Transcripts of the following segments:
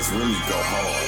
niggas really go hard.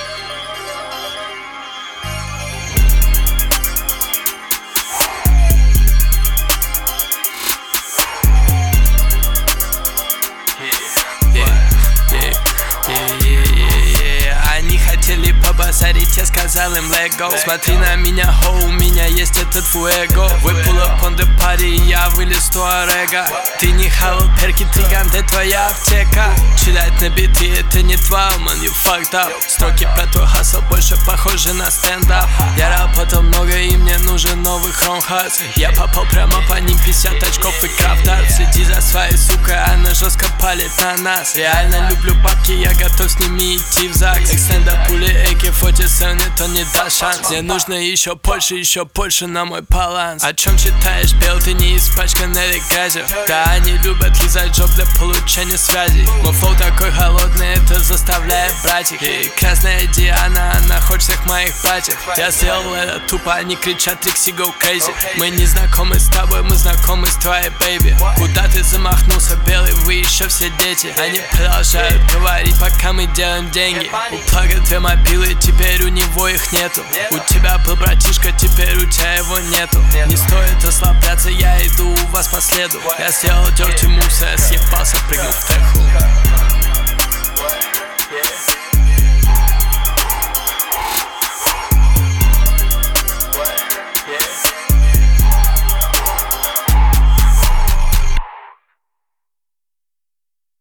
Они хотели побазарить, я сказал им let go. Смотри на меня, хоу, у меня есть этот фуэго. We pull up on the party, я вылез туарега. Ты не хавал перки, триган, это твоя аптека. Читать на биты, это не твой, man, you fucked up. Строки про твой хасл больше похожи на стендап. Я работал много и мне нужен новый хром-хат. Я попал прямо по ним, 50 очков и крафтарт. Следи за своей сукой, она жестко палит на нас. Реально люблю бабки, я готов с ними идти в ЗАГС. Экстенда пули AK-47, это не даст шанс. Мне нужно еще больше на мой баланс. О чем читаешь, бел, ты не испачкан этой грязью. Да, они любят лизать жоп для получения связей. Мой флоу такой холодный, это заставляет братик. И красная Диана, она хочет всех моих братьев. Я сделал это тупо, они кричат Трикси go crazy. Мы не знакомы с тобой, мы знакомы с твоей бэйби. Куда ты замахнулся, белый, вы еще все дети. Они продолжают говорить, пока мы делаем деньги. У плага две мобилы, теперь у него их нету. У тебя был братишка, теперь у тебя его нету. Не стоит ослабляться, я иду у вас по следу. Я сделал dirty moves, я съебался, прыгнул в теху.